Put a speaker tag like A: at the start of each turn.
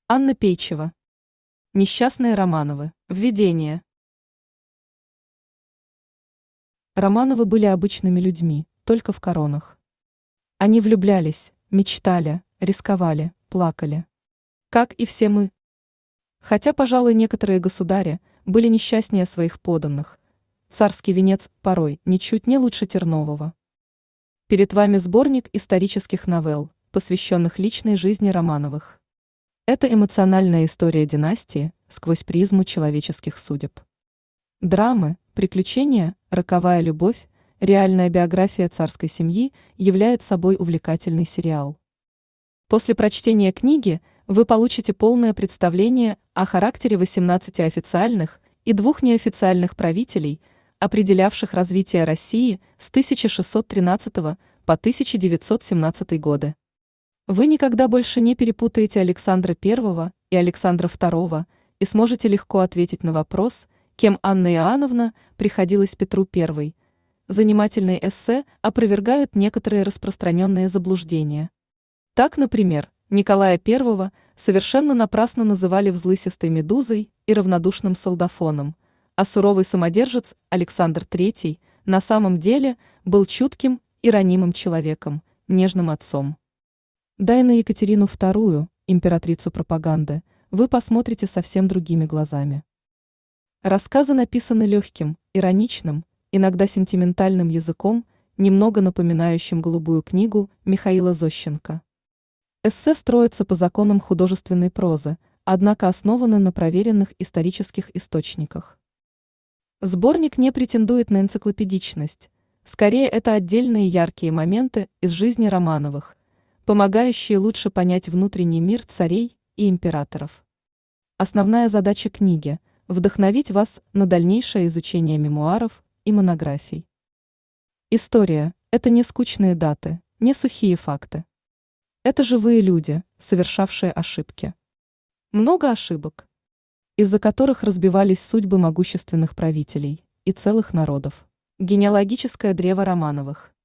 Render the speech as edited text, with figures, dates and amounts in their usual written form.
A: Анна Пейчева. Несчастные Романовы. Введение. Романовы были обычными людьми, только в коронах. Они влюблялись, мечтали, рисковали, плакали. Как и все мы. Хотя, пожалуй, некоторые государи были несчастнее своих подданных. Царский венец порой ничуть не лучше Тернового. Перед вами сборник исторических новелл, посвященных личной жизни Романовых. Это эмоциональная история династии сквозь призму человеческих судеб. Драмы, приключения, роковая любовь, реальная биография царской семьи является собой увлекательный сериал. После прочтения книги вы получите полное представление о характере 18 официальных и 2 неофициальных правителей, определявших развитие России с 1613 по 1917 годы. Вы никогда больше не перепутаете Александра I и Александра II и сможете легко ответить на вопрос, кем Анна Иоанновна приходилась Петру I. Занимательные эссе опровергают некоторые распространенные заблуждения. Так, например, Николая I совершенно напрасно называли взлысистой медузой и равнодушным солдафоном, а суровый самодержец Александр III на самом деле был чутким и ранимым человеком, нежным отцом. Да и на Екатерину II, императрицу пропаганды, вы посмотрите совсем другими глазами. Рассказы написаны легким, ироничным, иногда сентиментальным языком, немного напоминающим голубую книгу Михаила Зощенко. Эссе строятся по законам художественной прозы, однако основаны на проверенных исторических источниках. Сборник не претендует на энциклопедичность, скорее это отдельные яркие моменты из жизни Романовых, помогающие лучше понять внутренний мир царей и императоров. Основная задача книги – вдохновить вас на дальнейшее изучение мемуаров и монографий. История – это не скучные даты, не сухие факты. Это живые люди, совершавшие ошибки. Много ошибок, из-за которых разбивались судьбы могущественных правителей и целых народов. Генеалогическое древо Романовых.